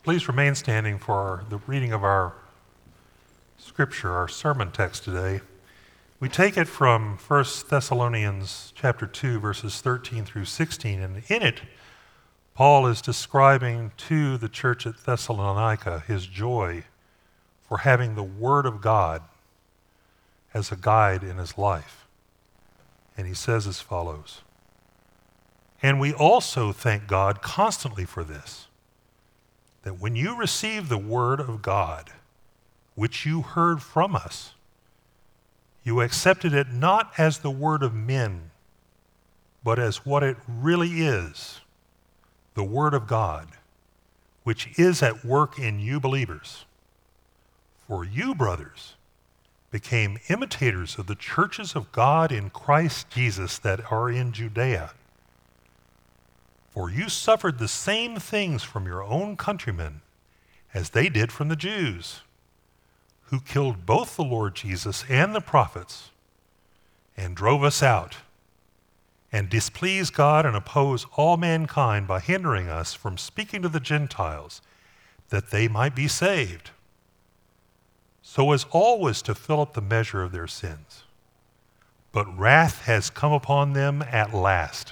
Please remain standing for the reading of our scripture, our sermon text today. We take it from 1 Thessalonians chapter 2, verses 13 through 16, and in it, Paul is describing to the church at Thessalonica his joy for having the Word of God as a guide in his life. And he says as follows, "And we also thank God constantly for this, that when you received the Word of God, which you heard from us, you accepted it not as the word of men, but as what it really is, the Word of God, which is at work in you believers. For you, brothers, became imitators of the churches of God in Christ Jesus that are in Judea. For you suffered the same things from your own countrymen as they did from the Jews, who killed both the Lord Jesus and the prophets, and drove us out, and displease God and oppose all mankind by hindering us from speaking to the Gentiles, that they might be saved, so as always to fill up the measure of their sins. But wrath has come upon them at last."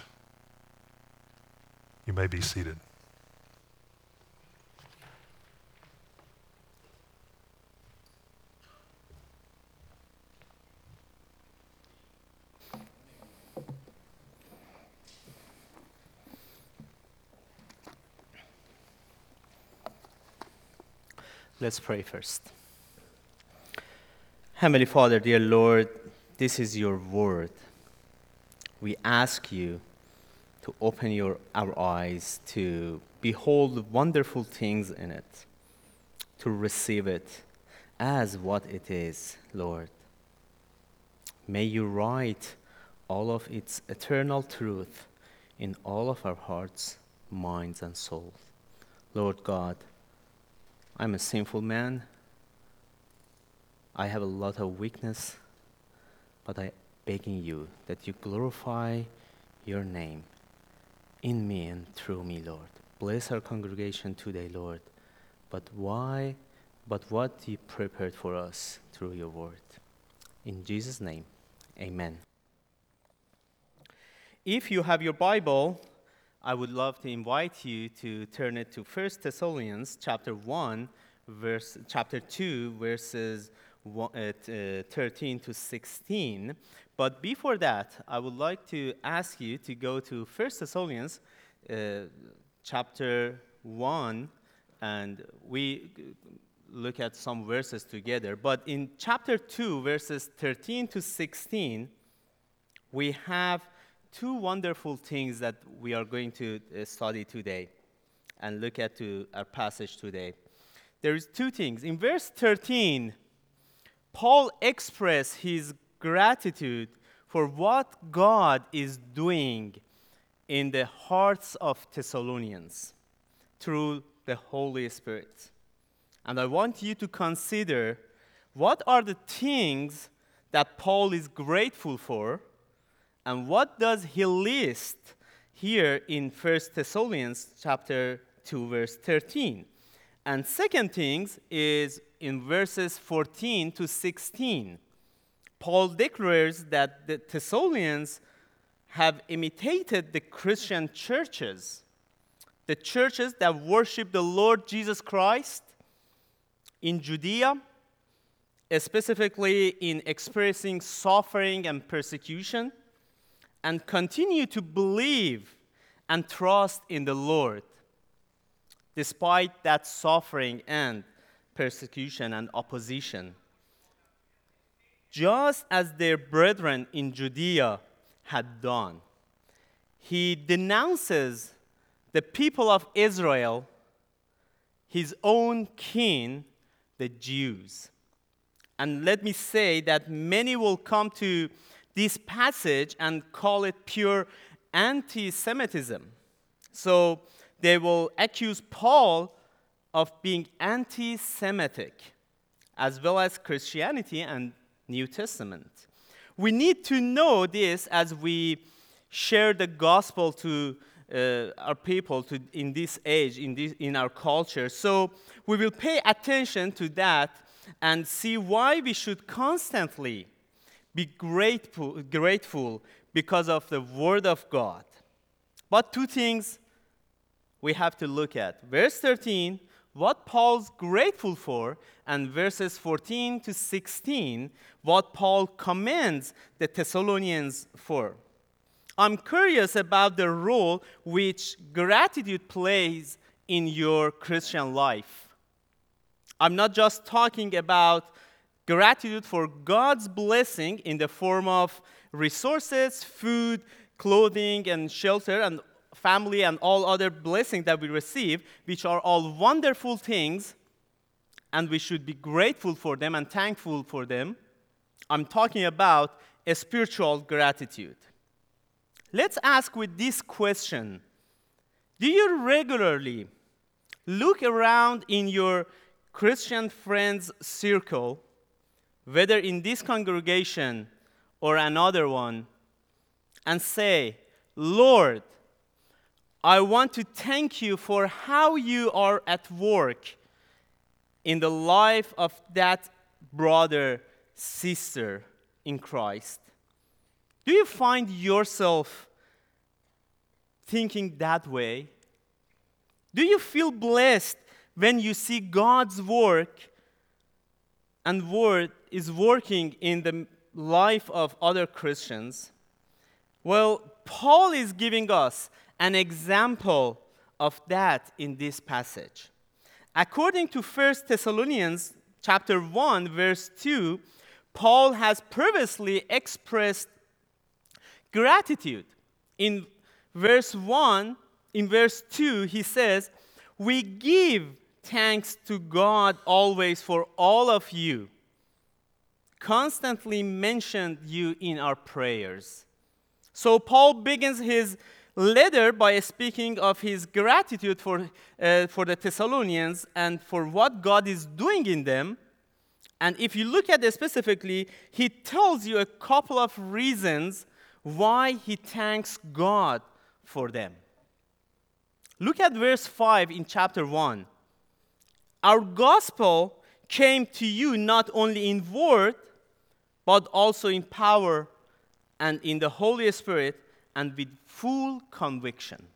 You may be seated. Let's pray first. Heavenly Father, dear Lord, this is your word. We ask you to open our eyes to behold wonderful things in it, to receive it as what it is, Lord. May you write all of its eternal truth in all of our hearts, minds, and souls. Lord God, I'm a sinful man. I have a lot of weakness, but I'm begging you that you glorify your name in me and through me, Lord. Bless our congregation today, Lord. But what you prepared for us through your word. In Jesus' name, amen. If you have your Bible, I would love to invite you to turn it to 1 Thessalonians chapter 2, verses 13 to 16. But before that, I would like to ask you to go to 1 Thessalonians chapter 1, and we look at some verses together. But in chapter 2, verses 13 to 16, we have two wonderful things that we are going to study today and look at to our passage today. There is two things. In verse 13, Paul expressed his gratitude for what God is doing in the hearts of Thessalonians through the Holy Spirit. And I want you to consider what are the things that Paul is grateful for, and what does he list here in 1 Thessalonians chapter 2, verse 13. And second things is in verses 14 to 16. Paul declares that the Thessalonians have imitated the Christian churches, the churches that worship the Lord Jesus Christ in Judea, specifically in experiencing suffering and persecution, and continue to believe and trust in the Lord, despite that suffering and persecution and opposition. Just as their brethren in Judea had done, he denounces the people of Israel, his own kin, the Jews. And let me say that many will come to this passage and call it pure anti-Semitism. So they will accuse Paul of being anti-Semitic, as well as Christianity and New Testament. We need to know this as we share the gospel to our people in this age, in our culture. So we will pay attention to that and see why we should constantly be grateful because of the Word of God. But two things we have to look at. Verse 13, what Paul's grateful for, and verses 14 to 16, what Paul commends the Thessalonians for. I'm curious about the role which gratitude plays in your Christian life. I'm not just talking about gratitude for God's blessing in the form of resources, food, clothing, and shelter, and family, and all other blessings that we receive, which are all wonderful things, and we should be grateful for them and thankful for them. I'm talking about a spiritual gratitude. Let's ask with this question: do you regularly look around in your Christian friends' circle, whether in this congregation or another one, and say, Lord, I want to thank you for how you are at work in the life of that brother, sister in Christ? Do you find yourself thinking that way? Do you feel blessed when you see God's work and word is working in the life of other Christians? Well, Paul is giving us an example of that in this passage. According to 1 Thessalonians chapter 1, verse 2, Paul has previously expressed gratitude. In verse 2, he says, we give thanks to God always for all of you, constantly mentioned you in our prayers. So Paul begins his letter by speaking of his gratitude for the Thessalonians and for what God is doing in them. And if you look at it specifically, he tells you a couple of reasons why he thanks God for them. Look at verse 5 in chapter 1. Our gospel came to you not only in word, but also in power and in the Holy Spirit and with full conviction.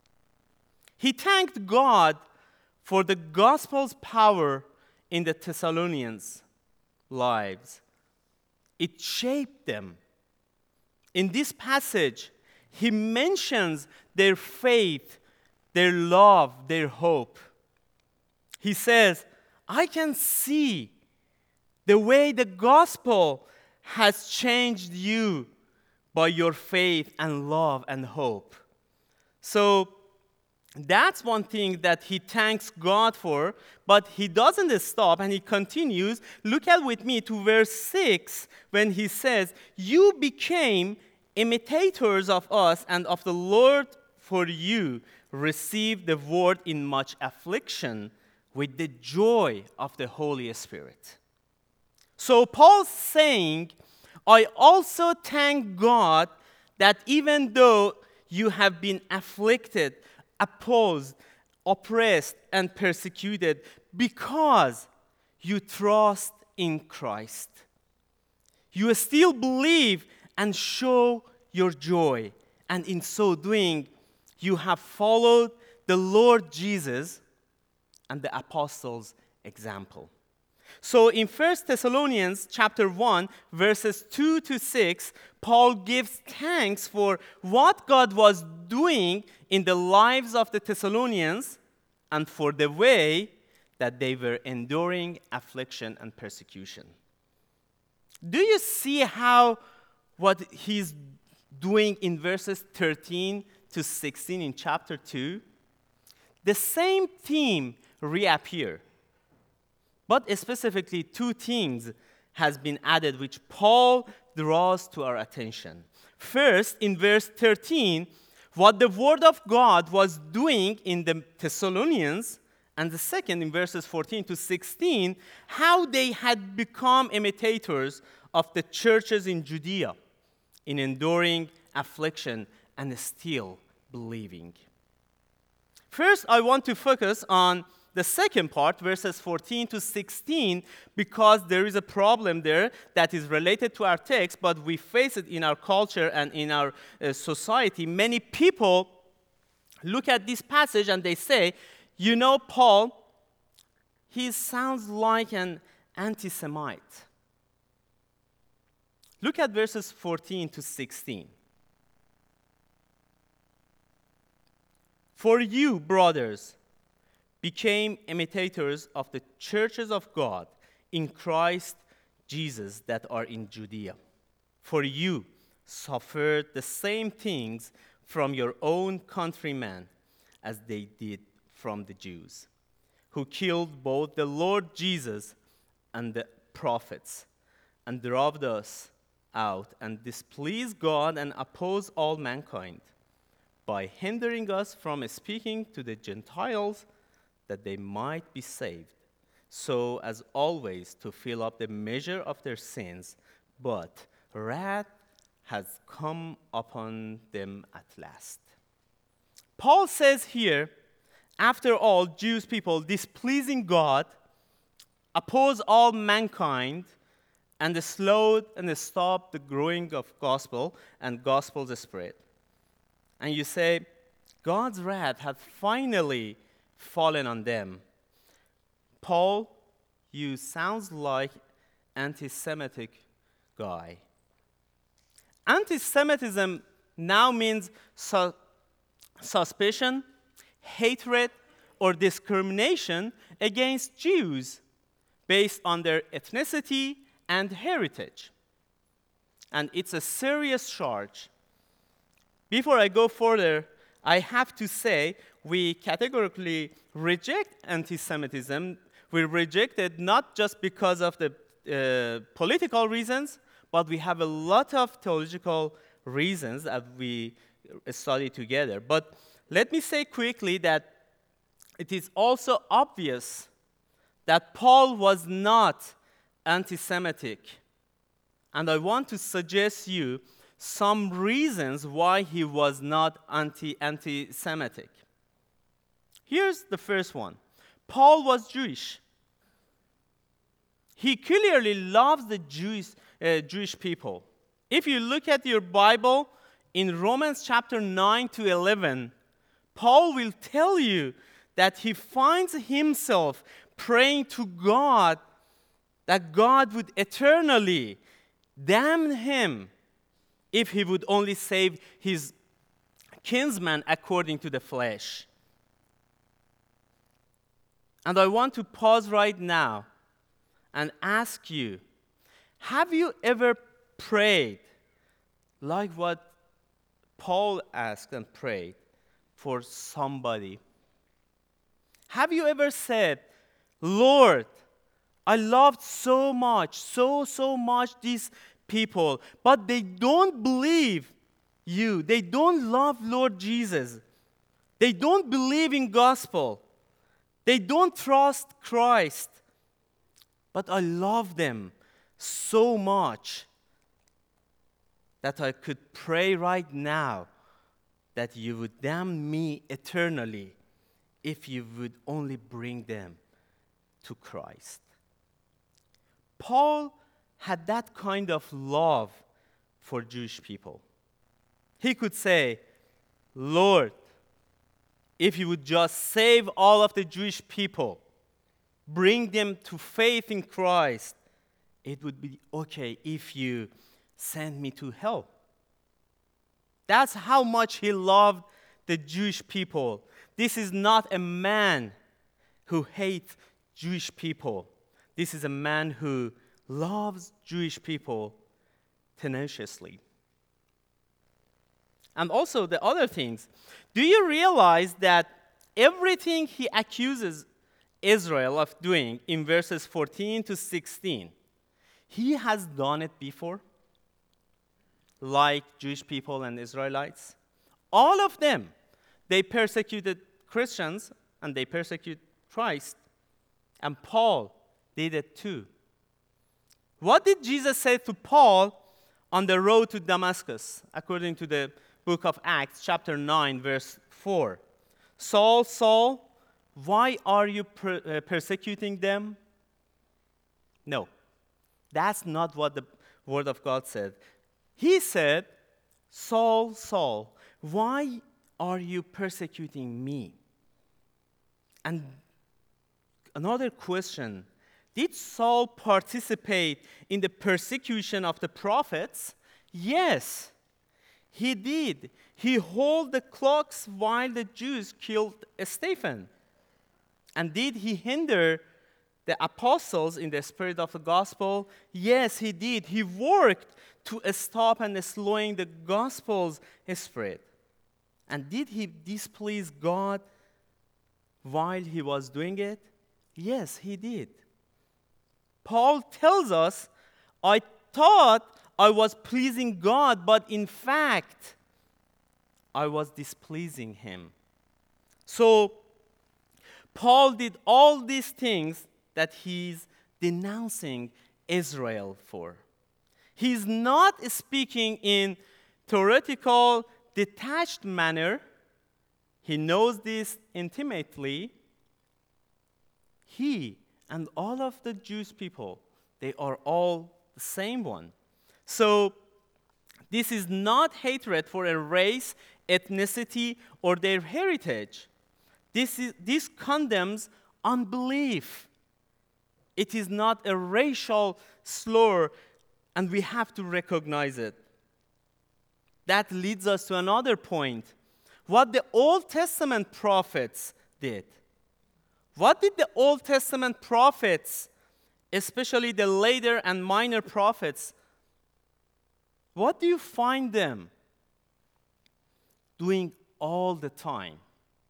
He thanked God for the gospel's power in the Thessalonians' lives. It shaped them. In this passage, he mentions their faith, their love, their hope. He says, I can see the way the gospel has changed you by your faith and love and hope. So that's one thing that he thanks God for, but he doesn't stop and he continues. Look at with me to verse 6 when he says, you became imitators of us and of the Lord, for you received the word in much affliction with the joy of the Holy Spirit. So Paul's saying, I also thank God that even though you have been afflicted, opposed, oppressed, and persecuted, because you trust in Christ, you still believe and show your joy. And in so doing, you have followed the Lord Jesus and the apostles' example. So in 1 Thessalonians chapter 1, verses 2 to 6, Paul gives thanks for what God was doing in the lives of the Thessalonians and for the way that they were enduring affliction and persecution. Do you see how what he's doing in verses 13 to 16 in chapter 2? The same theme reappear. But specifically, two things has been added which Paul draws to our attention. First, in verse 13, what the Word of God was doing in the Thessalonians, and the second, in verses 14 to 16, how they had become imitators of the churches in Judea in enduring affliction and still believing. First, I want to focus on the second part, verses 14 to 16, because there is a problem there that is related to our text, but we face it in our culture and in our society. Many people look at this passage and they say, you know, Paul, he sounds like an anti-Semite. Look at verses 14 to 16. For you, brothers, became imitators of the churches of God in Christ Jesus that are in Judea. For you suffered the same things from your own countrymen as they did from the Jews, who killed both the Lord Jesus and the prophets, and drove us out, and displeased God and opposed all mankind, by hindering us from speaking to the Gentiles that they might be saved, so as always to fill up the measure of their sins, but wrath has come upon them at last. Paul says here, after all, Jewish people displeasing God, oppose all mankind, and slowed and stopped the growing of gospel and gospel's spread. And you say, God's wrath had finally fallen on them. Paul, you sounds like anti-Semitic guy. Anti-Semitism now means suspicion, hatred, or discrimination against Jews based on their ethnicity and heritage. And it's a serious charge. Before I go further, I have to say we categorically reject anti-Semitism. We reject it not just because of the political reasons, but we have a lot of theological reasons that we study together. But let me say quickly that it is also obvious that Paul was not anti-Semitic. And I want to suggest you some reasons why he was not anti-Semitic. Here's the first one. Paul was Jewish. He clearly loves the Jewish people. If you look at your Bible, in Romans chapter 9 to 11, Paul will tell you that he finds himself praying to God that God would eternally damn him if he would only save his kinsman according to the flesh. And I want to pause right now and ask you, have you ever prayed like what Paul asked and prayed for somebody? Have you ever said, Lord, I loved so much these people, but they don't believe you. They don't love Lord Jesus. They don't believe in gospel. They don't trust Christ. But I love them so much that I could pray right now that you would damn me eternally if you would only bring them to Christ. Paul had that kind of love for Jewish people. He could say, Lord, if you would just save all of the Jewish people, bring them to faith in Christ, it would be okay if you send me to hell. That's how much he loved the Jewish people. This is not a man who hates Jewish people. This is a man who loves Jewish people tenaciously. And also the other things. Do you realize that everything he accuses Israel of doing in verses 14 to 16, he has done it before? Like Jewish people and Israelites. All of them, they persecuted Christians and they persecuted Christ. And Paul did it too. What did Jesus say to Paul on the road to Damascus, according to the book of Acts, chapter 9, verse 4? Saul, Saul, why are you persecuting them? No, that's not what the Word of God said. He said, Saul, Saul, why are you persecuting me? And another question, did Saul participate in the persecution of the prophets? Yes, he did. He held the clocks while the Jews killed Stephen. And did he hinder the apostles in the spirit of the gospel? Yes, he did. He worked to stop and slowing the gospel's spread. And did he displease God while he was doing it? Yes, he did. Paul tells us, I thought I was pleasing God, but in fact, I was displeasing him. So, Paul did all these things that he's denouncing Israel for. He's not speaking in theoretical, detached manner. He knows this intimately. He and all of the Jewish people, they are all the same one. So this is not hatred for a race, ethnicity, or their heritage. This condemns unbelief. It is not a racial slur, and we have to recognize it. That leads us to another point. What the Old Testament prophets did. What did the Old Testament prophets, especially the later and minor prophets, what do you find them doing all the time?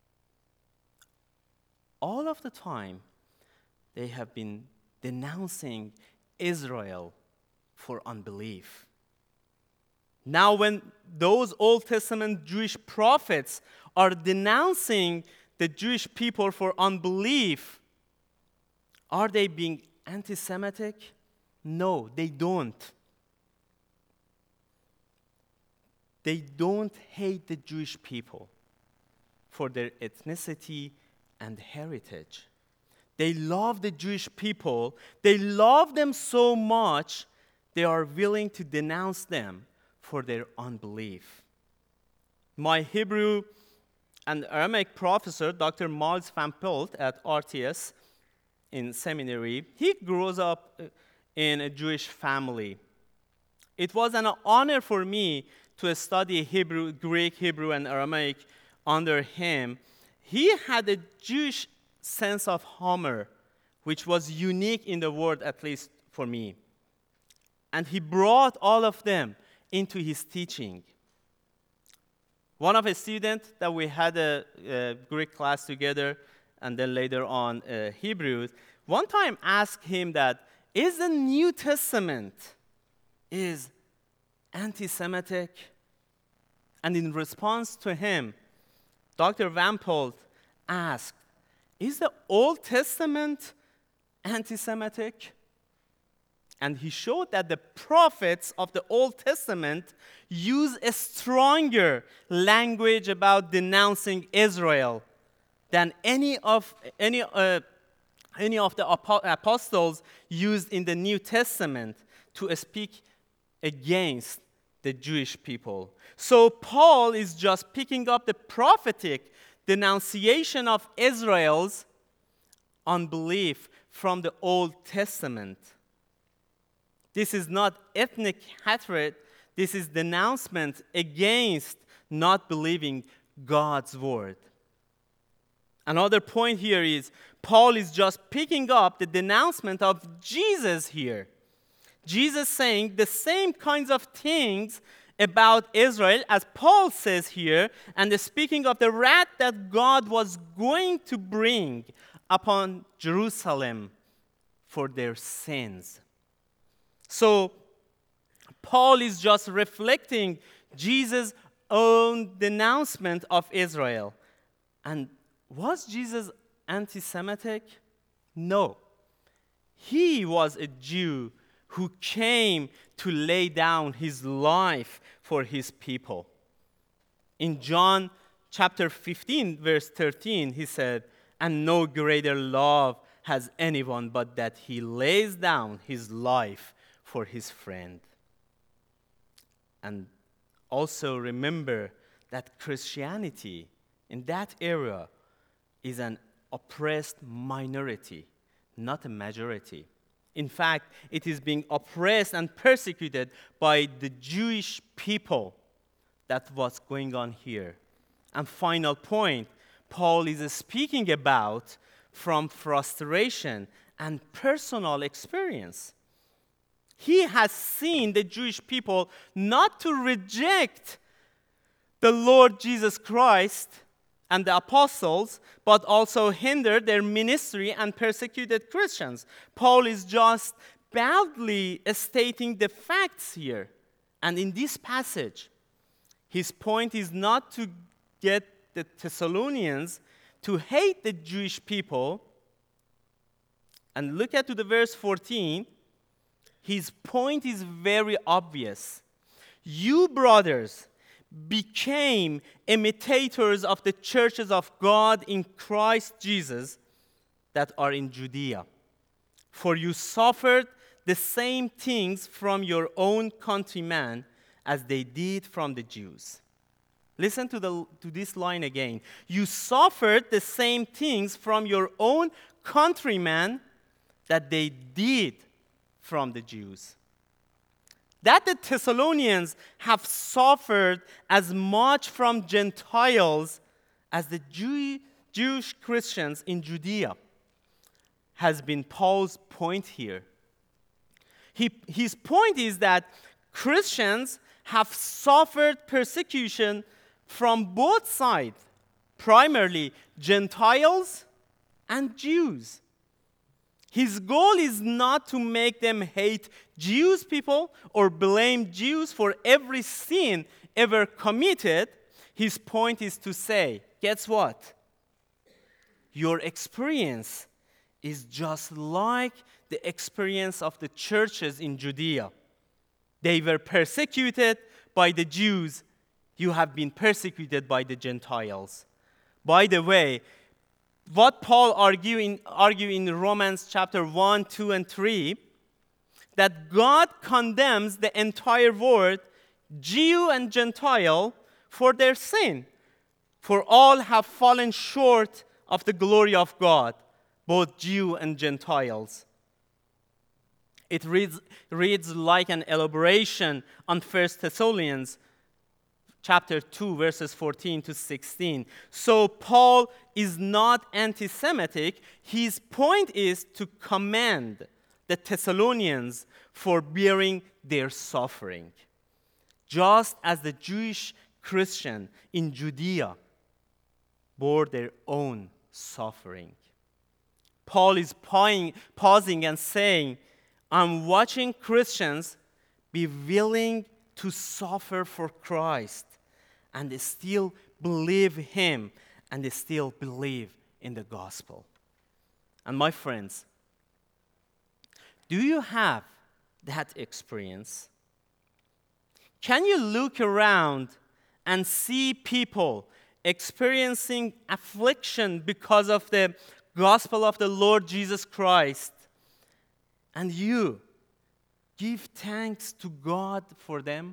All of the time, they have been denouncing Israel for unbelief. Now, when those Old Testament Jewish prophets are denouncing the Jewish people for unbelief, are they being anti-Semitic? No, they don't. They don't hate the Jewish people for their ethnicity and heritage. They love the Jewish people. They love them so much, they are willing to denounce them for their unbelief. My Hebrew and Aramaic professor, Dr. Miles Van Pelt at RTS in seminary, he grows up in a Jewish family. It was an honor for me to study Hebrew, Greek, Hebrew, and Aramaic under him. He had a Jewish sense of humor, which was unique in the world, at least for me. And he brought all of them into his teaching. One of his students that we had a Greek class together, and then later on Hebrew, one time asked him that, is the New Testament is anti-Semitic? And in response to him, Dr. Van Pelt asked, is the Old Testament anti-Semitic? And he showed that the prophets of the Old Testament use a stronger language about denouncing Israel than any of the apostles used in the New Testament to speak against the Jewish people. So Paul is just picking up the prophetic denunciation of Israel's unbelief from the Old Testament. This is not ethnic hatred. This is denouncement against not believing God's word. Another point here is Paul is just picking up the denouncement of Jesus here. Jesus saying the same kinds of things about Israel as Paul says here, and speaking of the wrath that God was going to bring upon Jerusalem for their sins. So, Paul is just reflecting Jesus' own denouncement of Israel. And was Jesus anti-Semitic? No. He was a Jew who came to lay down his life for his people. In John chapter 15, verse 13, he said, "And no greater love has anyone but that he lays down his life for his friend." And also remember that Christianity in that era is an oppressed minority, not a majority. In fact, it is being oppressed and persecuted by the Jewish people. That's what's going on here. And final point, Paul is speaking about from frustration and personal experience. He has seen the Jewish people not to reject the Lord Jesus Christ and the apostles, but also hinder their ministry and persecuted Christians. Paul is just boldly stating the facts here. And in this passage, his point is not to get the Thessalonians to hate the Jewish people. And look at to the verse 14. His point is very obvious. You, brothers, became imitators of the churches of God in Christ Jesus that are in Judea. For you suffered the same things from your own countrymen as they did from the Jews. Listen to this line again. You suffered the same things from your own countrymen that they did from the Jews. That the Thessalonians have suffered as much from Gentiles as the Jewish Christians in Judea has been Paul's point here. His point is that Christians have suffered persecution from both sides, primarily Gentiles and Jews. His goal is not to make them hate Jewish people or blame Jews for every sin ever committed. His point is to say, guess what? Your experience is just like the experience of the churches in Judea. They were persecuted by the Jews. You have been persecuted by the Gentiles. By the way, what Paul argue in Romans chapter 1, 2, and 3, that God condemns the entire world, Jew and Gentile, for their sin. For all have fallen short of the glory of God, both Jew and Gentiles. It reads like an elaboration on 1 Thessalonians chapter 2, verses 14 to 16. So Paul is not anti-Semitic. His point is to commend the Thessalonians for bearing their suffering, just as the Jewish Christian in Judea bore their own suffering. Paul is pausing and saying, I'm watching Christians be willing to suffer for Christ, and they still believe him, and they still believe in the gospel. And my friends, do you have that experience? Can you look around and see people experiencing affliction because of the gospel of the Lord Jesus Christ, and you give thanks to God for them?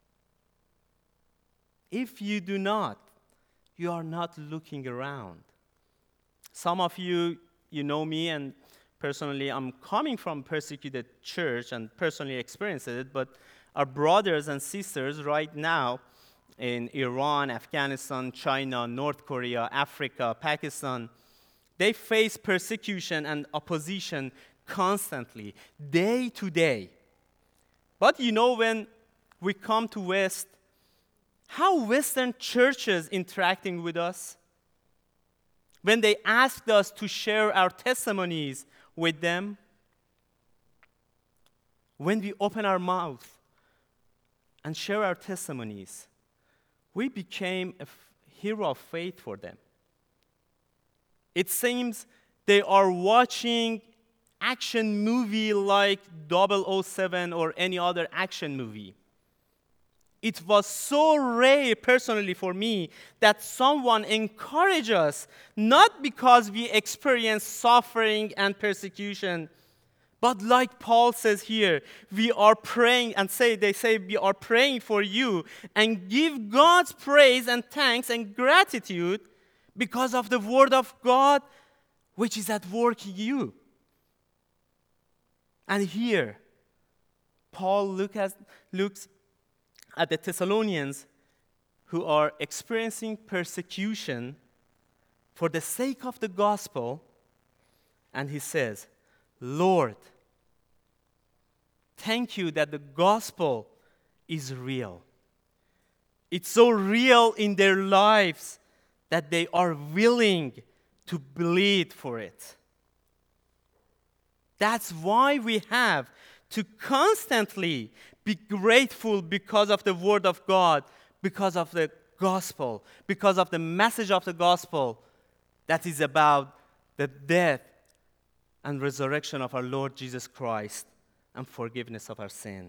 If you do not, you are not looking around. Some of you know me, and personally, I'm coming from persecuted church and personally experienced it, but our brothers and sisters right now in Iran, Afghanistan, China, North Korea, Africa, Pakistan, they face persecution and opposition constantly, day to day. But when we come to West, how Western churches interacting with us? When they asked us to share our testimonies with them, when we open our mouth and share our testimonies, we became a hero of faith for them. It seems they are watching action movie like 007 or any other action movie. It was so rare personally for me that someone encouraged us, not because we experienced suffering and persecution, but like Paul says here, we are praying and they say we are praying for you and give God's praise and thanks and gratitude because of the word of God which is at work in you. And here, Paul looks at the Thessalonians who are experiencing persecution for the sake of the gospel, and he says, Lord, thank you that the gospel is real. It's so real in their lives that they are willing to bleed for it. That's why we have to constantly be grateful because of the word of God, because of the gospel, because of the message of the gospel that is about the death and resurrection of our Lord Jesus Christ and forgiveness of our sin.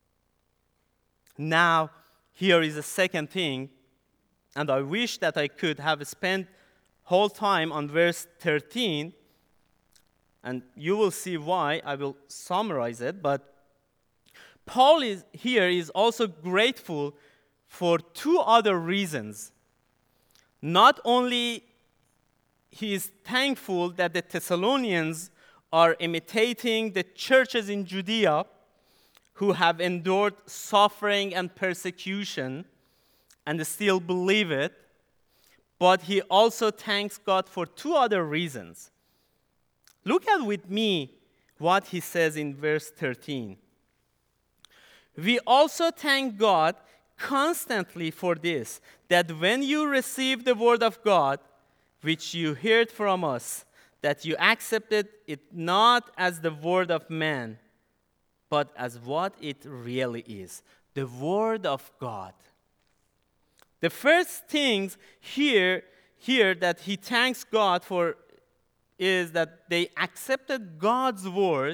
Now, here is a second thing, and I wish that I could have spent whole time on verse 13, and you will see why. I will summarize it, but Paul is also grateful for two other reasons. Not only he is thankful that the Thessalonians are imitating the churches in Judea who have endured suffering and persecution and still believe it, but he also thanks God for two other reasons. Look at with me what he says in verse 13. We also thank God constantly for this, that when you received the word of God, which you heard from us, that you accepted it not as the word of man, but as what it really is, the word of God. The first things here that he thanks God for is that they accepted God's word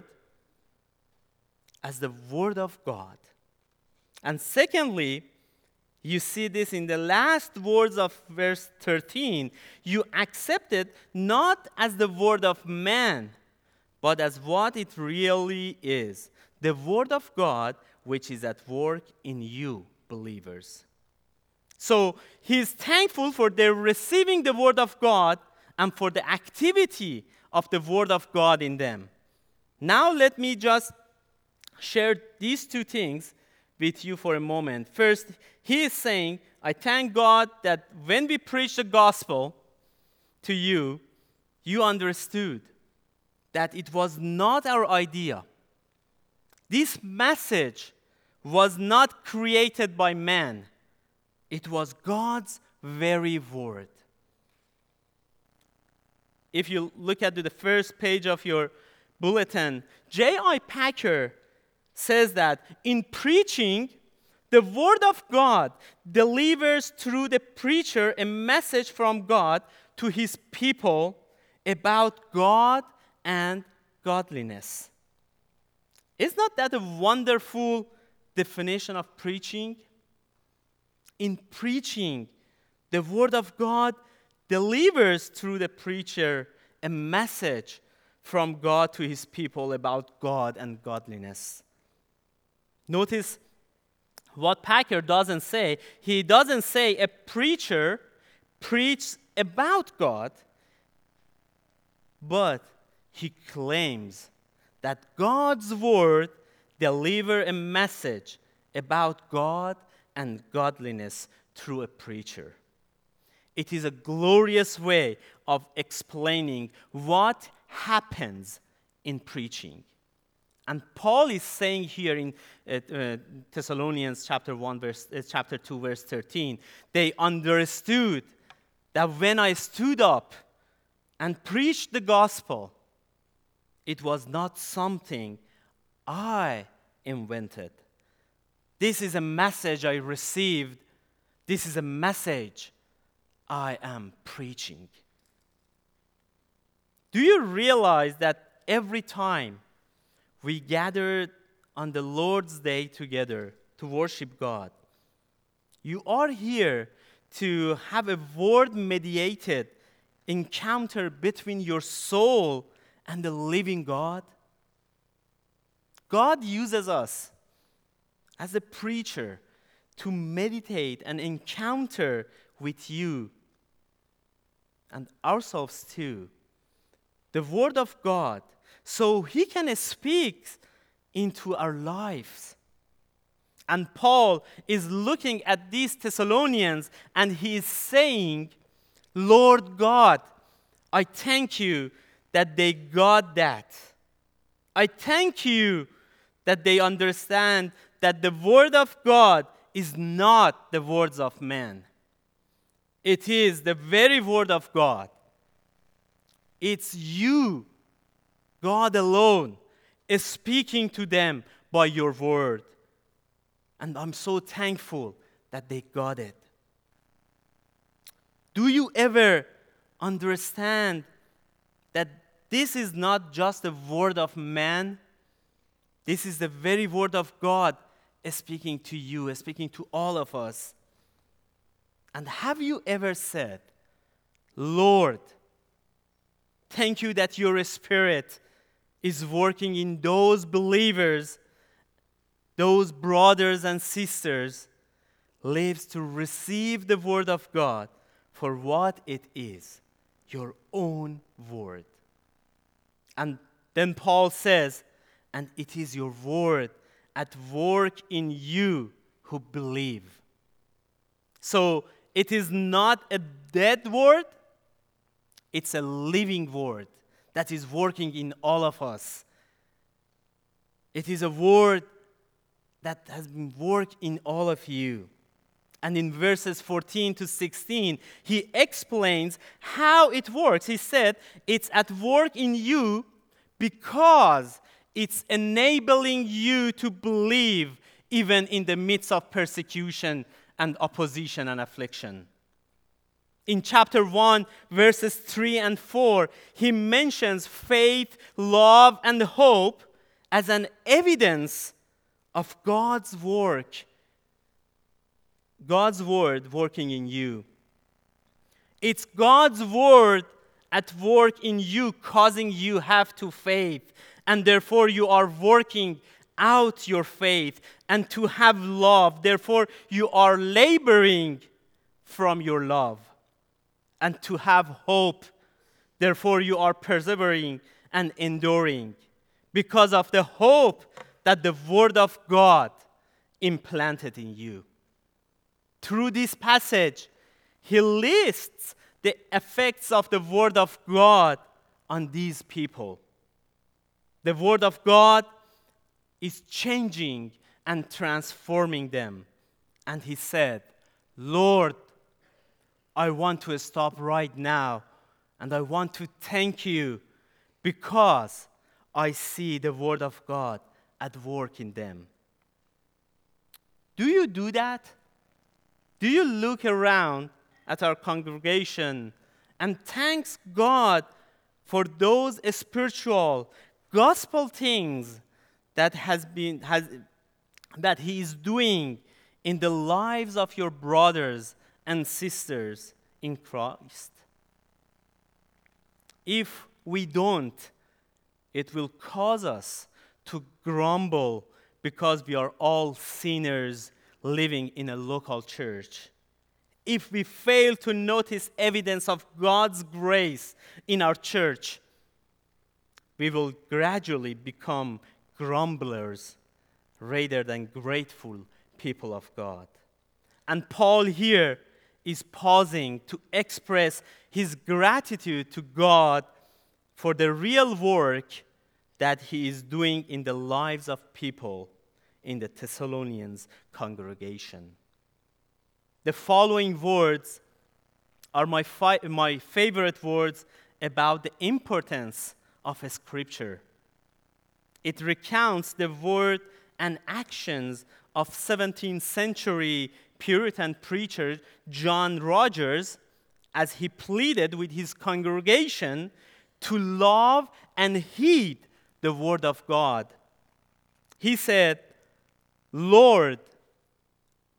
as the word of God. And secondly, you see this in the last words of verse 13. You accept it not as the word of man, but as what it really is, the word of God which is at work in you, believers. So he's thankful for their receiving the word of God and for the activity of the word of God in them. Now let me just share these two things with you for a moment. First, he is saying, I thank God that when we preach the gospel to you, you understood that it was not our idea. This message was not created by man. It was God's very word. If you look at the first page of your bulletin, J.I. Packer says that in preaching, the word of God delivers through the preacher a message from God to his people about God and godliness. Is not that a wonderful definition of preaching? In preaching, the word of God delivers through the preacher a message from God to his people about God and godliness. Notice what Packer doesn't say. He doesn't say a preacher preaches about God, but he claims that God's word delivers a message about God and godliness through a preacher. It is a glorious way of explaining what happens in preaching. And Paul is saying here in Thessalonians chapter 2, verse 13, they understood that when I stood up and preached the gospel, it was not something I invented. This is a message I received. This is a message I am preaching. Do you realize that every time we gather on the Lord's Day together to worship God, You are here to have a word-mediated encounter between your soul and the living God. God uses us as a preacher to meditate and encounter with you and ourselves too, the Word of God, so He can speak into our lives. And Paul is looking at these Thessalonians and he is saying, Lord God, I thank you that they got that. I thank you that they understand that the Word of God is not the words of man. It is the very Word of God. It's you, God alone, is speaking to them by your word. And I'm so thankful that they got it. Do you ever understand that this is not just the word of man? This is the very word of God speaking to you, speaking to all of us. And have you ever said, Lord, thank you that your Spirit is working in those believers, those brothers and sisters, lives to receive the word of God for what it is, your own word. And then Paul says, and it is your word at work in you who believe. So it is not a dead word, it's a living word that is working in all of us. It is a word that has been worked in all of you. And in verses 14 to 16, he explains how it works. He said, it's at work in you because it's enabling you to believe even in the midst of persecution and opposition and affliction. In chapter 1, verses 3 and 4, he mentions faith, love, and hope as an evidence of God's work, God's word working in you. It's God's word at work in you, causing you have to faith, and therefore you are working out your faith and to have love. Therefore, you are laboring from your love. And to have hope. Therefore, you are persevering and enduring because of the hope that the Word of God implanted in you. Through this passage, he lists the effects of the Word of God on these people. The Word of God is changing and transforming them. And he said, Lord, I want to stop right now, and I want to thank you because I see the Word of God at work in them. Do you do that? Do you look around at our congregation and thank God for those spiritual, gospel things that that He is doing in the lives of your brothers and sisters in Christ? If we don't, it will cause us to grumble because we are all sinners living in a local church. If we fail to notice evidence of God's grace in our church, we will gradually become grumblers rather than grateful people of God. And Paul here is pausing to express his gratitude to God for the real work that he is doing in the lives of people in the Thessalonians congregation. The following words are my favorite words about the importance of a scripture. It recounts the word and actions of 17th century Puritan preacher John Rogers as he pleaded with his congregation to love and heed the word of God. He said, Lord,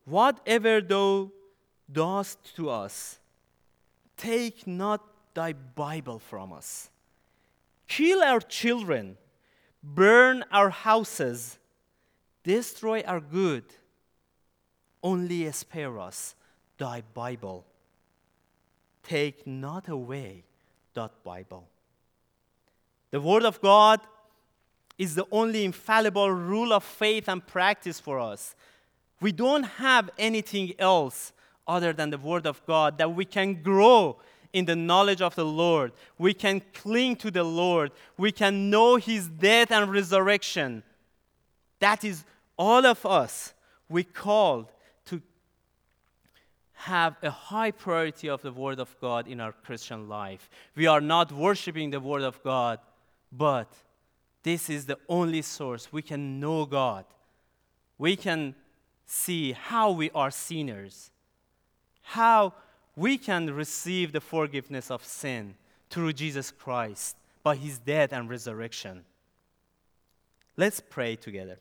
whatever thou dost to us, take not thy Bible from us. Kill our children, burn our houses, destroy our good. Only spare us thy Bible. Take not away that Bible. The Word of God is the only infallible rule of faith and practice for us. We don't have anything else other than the Word of God that we can grow in the knowledge of the Lord. We can cling to the Lord. We can know His death and resurrection. That is all of us. We called to have a high priority of the Word of God in our Christian life. We are not worshiping the Word of God, but this is the only source we can know God. We can see how we are sinners, how we can receive the forgiveness of sin through Jesus Christ by His death and resurrection. Let's pray together.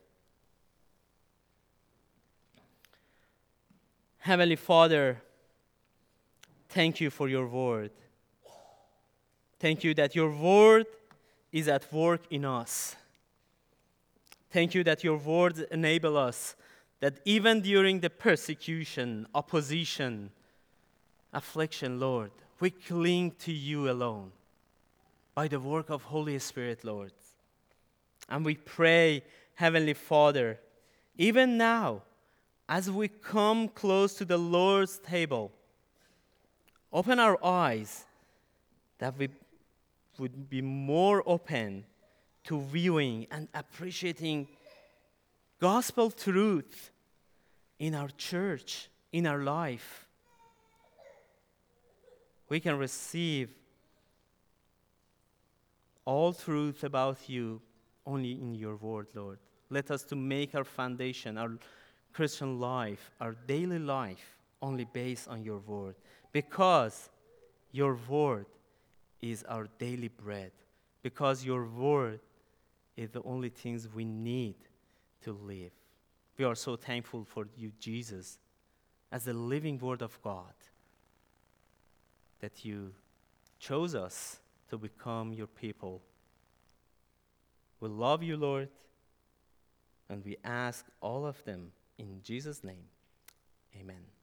Heavenly Father, thank you for your word. Thank you that your word is at work in us. Thank you that your words enable us that even during the persecution, opposition, affliction, Lord, we cling to you alone by the work of Holy Spirit, Lord. And we pray, Heavenly Father, even now, as we come close to the Lord's table, open our eyes that we would be more open to viewing and appreciating gospel truth in our church, in our life. We can receive all truth about you only in your word, Lord. Let us to make our foundation, our Christian life, our daily life, only based on your word. Because your word is our daily bread. Because your word is the only things we need to live. We are so thankful for you, Jesus, as the living word of God, that you chose us to become your people. We love you, Lord, and we ask all of them in Jesus' name. Amen.